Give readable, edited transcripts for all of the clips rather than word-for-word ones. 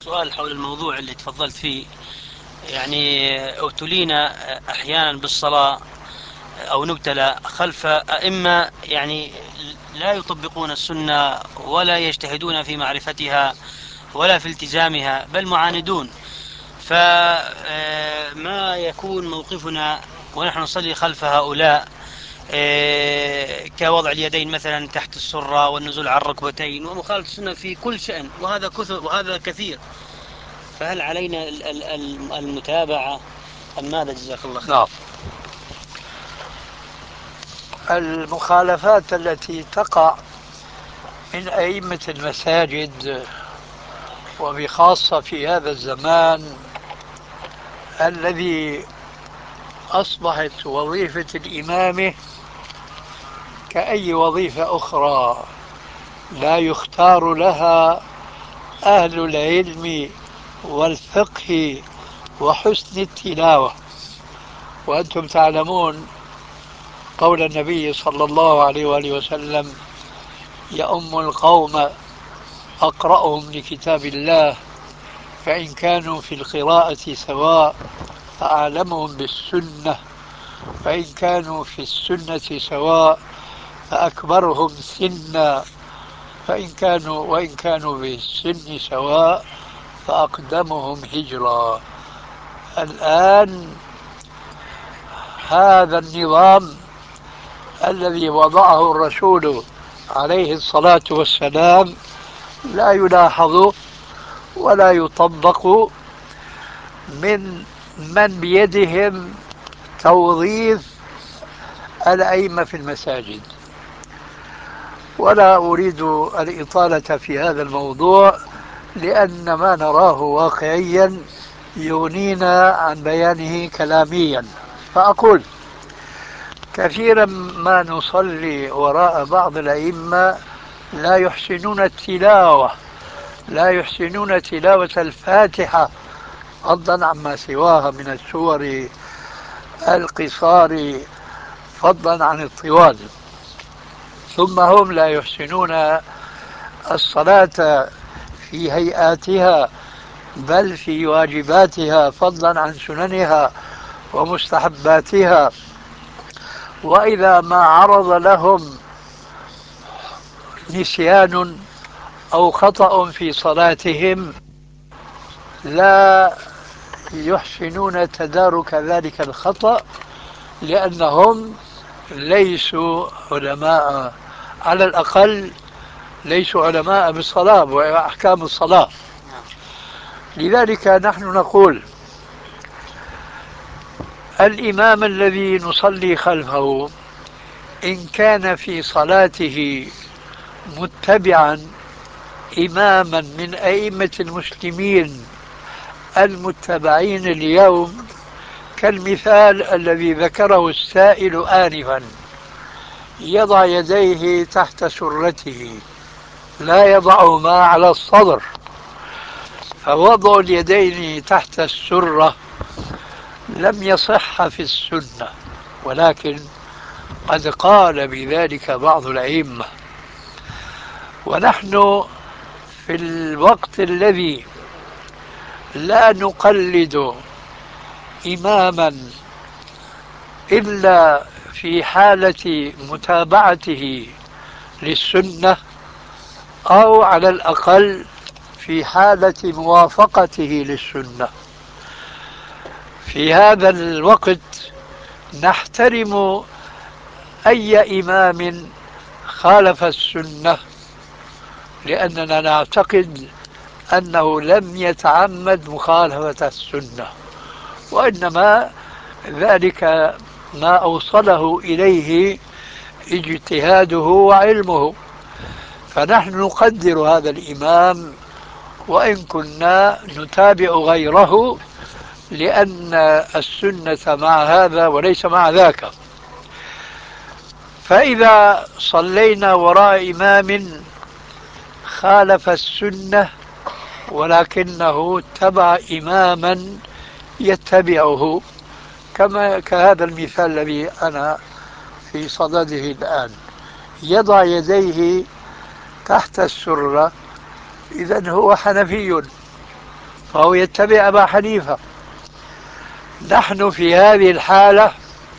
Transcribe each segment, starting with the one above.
سؤال حول الموضوع اللي تفضلت فيه. يعني ابتلينا أحيانا بالصلاة أو نبتلى خلف أئمة يعني لا يطبقون السنة ولا يجتهدون في معرفتها ولا في التزامها بل معاندون. فما يكون موقفنا ونحن نصلي خلف هؤلاء؟ كوضع اليدين مثلا تحت السرة والنزول على الركبتين ومخالفة السنة في كل شأن، وهذا كثر وهذا كثير. فهل علينا المتابعة أم ماذا؟ جزاك الله خير. نعم. المخالفات التي تقع من أئمة المساجد وبخاصة في هذا الزمان الذي أصبحت وظيفة الإمامة كأي وظيفة أخرى لا يختار لها أهل العلم والفقه وحسن التلاوة. وأنتم تعلمون قول النبي صلى الله عليه وآله وسلم: يؤم القوم أقرأهم لكتاب الله، فإن كانوا في القراءة سواء فأعلمهم بالسنة، فإن كانوا في السنة سواء فأكبرهم سنا، وإن كانوا في السن سواء فأقدمهم هجرا. الآن هذا النظام الذي وضعه الرسول عليه الصلاة والسلام لا يلاحظ ولا يطبق من بيدهم توظيف الأئمة في المساجد. ولا أريد الإطالة في هذا الموضوع لأن ما نراه واقعيا يغنينا عن بيانه كلاميا. فأقول: كثيرا ما نصلي وراء بعض الأئمة لا يحسنون التلاوة، لا يحسنون تلاوة الفاتحة فضلا عما سواها من السور القصار، فضلا عن الطوال. ثم هم لا يحسنون الصلاة في هيئاتها بل في واجباتها فضلا عن سننها ومستحباتها. وإذا ما عرض لهم نسيان أو خطأ في صلاتهم لا يحسنون تدارك ذلك الخطأ، لأنهم ليسوا علماء، على الأقل ليسوا علماء بالصلاة وأحكام الصلاة. لذلك نحن نقول: الإمام الذي نصلي خلفه إن كان في صلاته متبعا إماما من أئمة المسلمين المتبعين اليوم، كالمثال الذي ذكره السائل آنفا: يضع يديه تحت سرته لا يضعهما على الصدر. فوضع اليدين تحت السرة لم يصح في السنة، ولكن قد قال بذلك بعض الأئمة. ونحن في الوقت الذي لا نقلد إماما إلا في حالة متابعته للسنة، أو على الأقل في حالة موافقته للسنة، في هذا الوقت نحترم أي إمام خالف السنة، لأننا نعتقد أنه لم يتعمد مخالفة السنة، وإنما ذلك ما أوصله إليه اجتهاده وعلمه. فنحن نقدر هذا الإمام وإن كنا نتابع غيره، لأن السنة مع هذا وليس مع ذاك. فإذا صلينا وراء إمام خالف السنة ولكنه اتبع إماما يتبعه، كهذا المثال الذي أنا في صدده الآن: يضع يديه تحت السرة، إذن هو حنفي فهو يتبع أبا حنيفة. نحن في هذه الحالة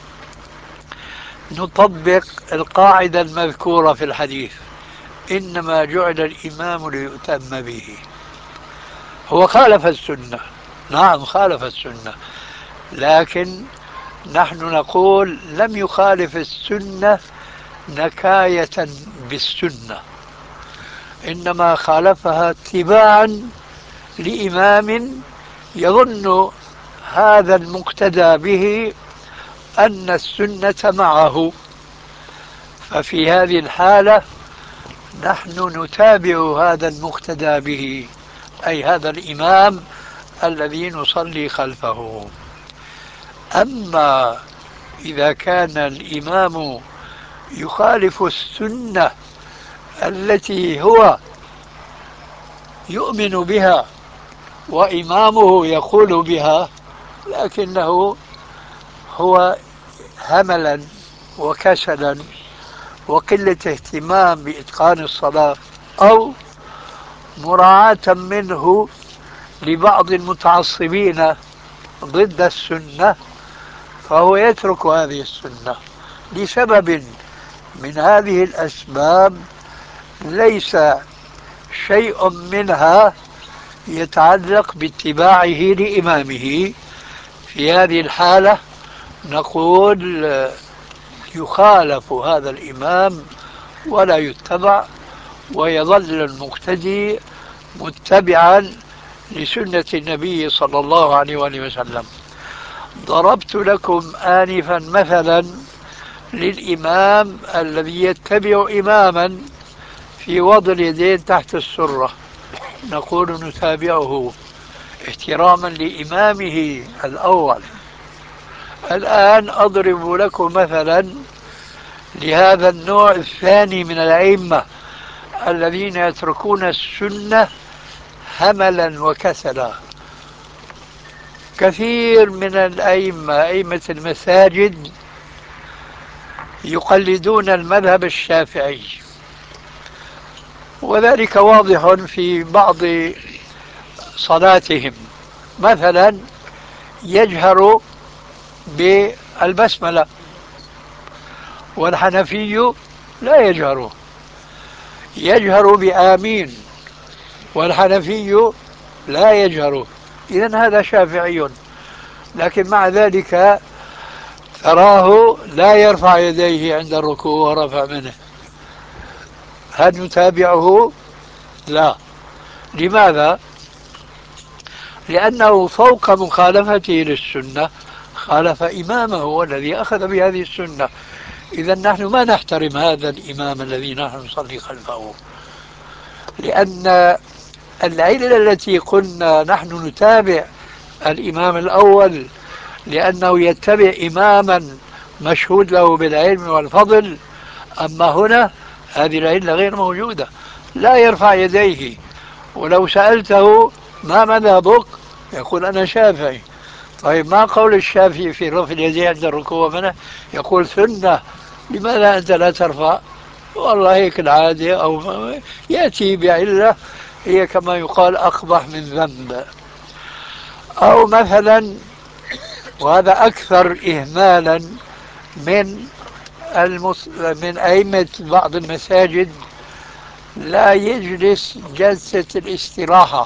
نطبق القاعدة المذكورة في الحديث: إنما جعل الإمام ليؤتم به. هو خالف السنة، نعم خالف السنة، لكن نحن نقول لم يخالف السنة نكاية بالسنة، إنما خالفها اتباعا لإمام يظن هذا المقتدى به أن السنة معه. ففي هذه الحالة نحن نتابع هذا المقتدى به، أي هذا الإمام الذي نصلي خلفه. أما إذا كان الإمام يخالف السنة التي هو يؤمن بها وإمامه يقول بها، لكنه هو هملا وكسلا وقلة اهتمام بإتقان الصلاة، أو مراعاة منه لبعض المتعصبين ضد السنة، فهو يترك هذه السنة لسبب من هذه الأسباب ليس شيء منها يتعلق باتباعه لإمامه. في هذه الحالة نقول يخالف هذا الإمام ولا يتبع، ويظل المقتدي متبعا لسنة النبي صلى الله عليه وآله وسلم. ضربت لكم آنفا مثلا للإمام الذي يتبع إماما في وضع اليدين تحت السرة، نقول نتابعه احتراما لإمامه الأول. الآن أضرب لكم مثلا لهذا النوع الثاني من الأئمة الذين يتركون السنة هملا وكسلا. كثير من الأئمة، أئمة المساجد، يقلدون المذهب الشافعي، وذلك واضح في بعض صلاتهم. مثلا يجهر بالبسملة، والحنفي لا يجهر، يجهر بآمين، والحنفي لا يجهر. إذن هذا شافعي، لكن مع ذلك تراه لا يرفع يديه عند الركوع ورفع منه. هل نتابعه؟ لا. لماذا؟ لأنه فوق مخالفته للسنة خالف إمامه والذي أخذ بهذه السنة. إذا نحن ما نحترم هذا الإمام الذي نحن نصلي خلفه، لأن العلة التي قلنا نحن نتابع الإمام الأول لأنه يتبع إماما مشهود له بالعلم والفضل. أما هنا هذه العلة غير موجودة، لا يرفع يديه، ولو سألته ما مذهبك يقول أنا شافعي. طيب ما قول الشافعي في رفع اليدين عند الركوع منه؟ يقول سنة. لماذا أنت لا ترفع؟ والله هيك العادة، أو يأتي بعلة هي كما يقال أقبح من ذنب. أو مثلا، وهذا أكثر إهمالا من من أئمة بعض المساجد، لا يجلس جلسة الاستراحة،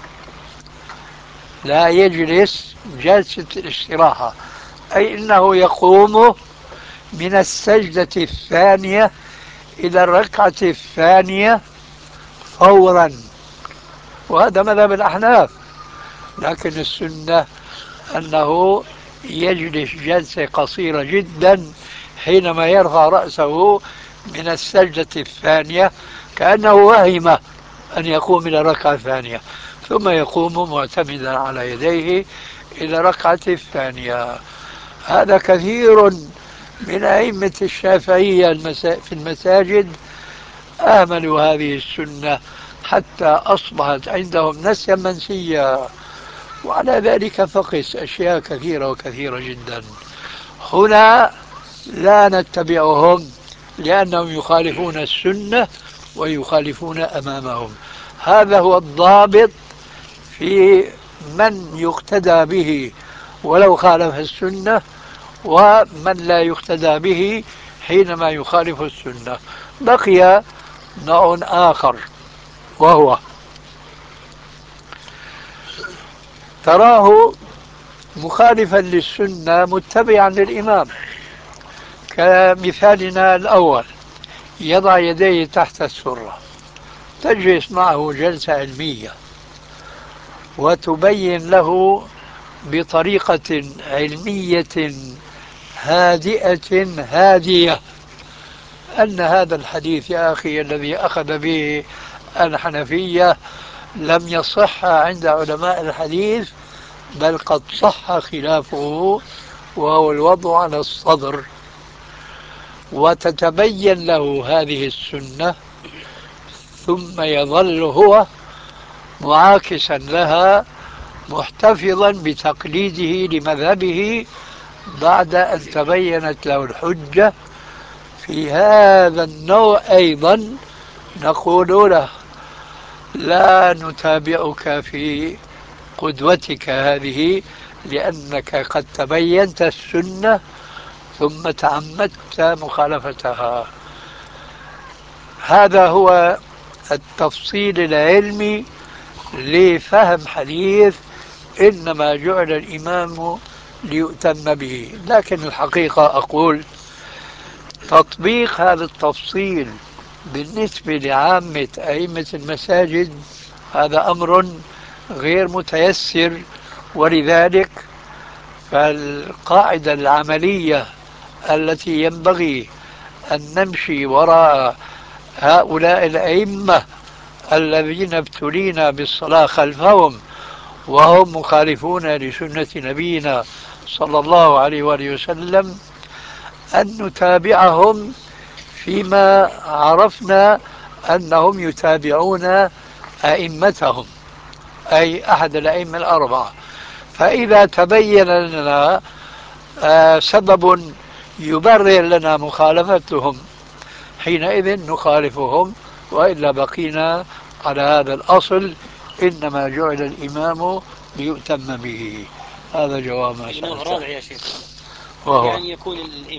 لا يجلس جلسة الاستراحة، أي أنه يقوم من السجدة الثانية إلى الركعة الثانية فورا، وهذا مذهب الأحناف. لكن السنة أنه يجلس جلسة قصيرة جدا حينما يرفع رأسه من السجدة الثانية، كأنه وهم أن يقوم إلى الركعة الثانية، ثم يقوم معتمدا على يديه إلى الركعة الثانية. هذا كثير من أئمة الشافعية في المساجد آمنوا هذه السنة حتى أصبحت عندهم نسيا منسيا. وعلى ذلك فقس أشياء كثيرة وكثيرة جدا. هنا لا نتبعهم لأنهم يخالفون السنة ويخالفون أمامهم. هذا هو الضابط في من يقتدى به ولو خالف السنة، ومن لا يقتدى به حينما يخالف السنة. بقي نوع آخر، وهو تراه مخالفا للسنة متبعا للإمام، كمثالنا الأول: يضع يديه تحت السرة، تجلس معه جلسة علمية وتبين له بطريقة علمية هادئة هادية أن هذا الحديث يا أخي الذي أخذ به الحنفية لم يصح عند علماء الحديث، بل قد صح خلافه، وهو الوضع على الصدر. وتتبين له هذه السنة، ثم يظل هو معاكسا لها، محتفظا بتقليده لمذهبه بعد أن تبينت له الحجة. في هذا النوع أيضا نقول له: لا نتابعك في قدوتك هذه، لأنك قد تبينت السنة ثم تعمدت مخالفتها. هذا هو التفصيل العلمي لفهم حديث إنما جعل الإمام ليؤتم به. لكن الحقيقة أقول تطبيق هذا التفصيل بالنسبة لعامة أئمة المساجد هذا أمر غير متيسر، ولذلك فالقاعدة العملية التي ينبغي أن نمشي وراء هؤلاء الأئمة الذين ابتلينا بالصلاة خلفهم وهم مخالفون لسنة نبينا صلى الله عليه وآله وسلم، أن نتابعهم فيما عرفنا أنهم يتابعون أئمتهم، أي أحد الأئمة الأربعة. فإذا تبين لنا سبب يبرر لنا مخالفتهم، حينئذ نخالفهم، وإلا بقينا على هذا الأصل: إنما جعل الإمام ليؤتم به. هذا جواب ما في نوع سألته. رابع يا شيخ، وهو يعني يكون الإمام